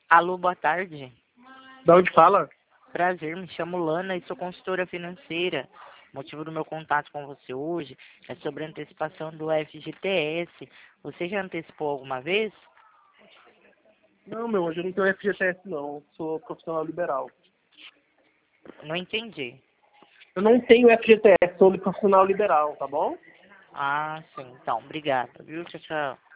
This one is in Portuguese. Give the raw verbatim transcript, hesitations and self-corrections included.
Alô, boa tarde. Da onde fala? Prazer, me chamo Lana e sou consultora financeira. O motivo do meu contato com você hoje é sobre a antecipação do F G T S. Você já antecipou alguma vez? Não, meu anjo, eu não tenho F G T S não. Sou profissional liberal. Não entendi. Eu não tenho F G T S, sou profissional liberal, tá bom? Ah, sim. Então, obrigada, viu? Tchau, tchau.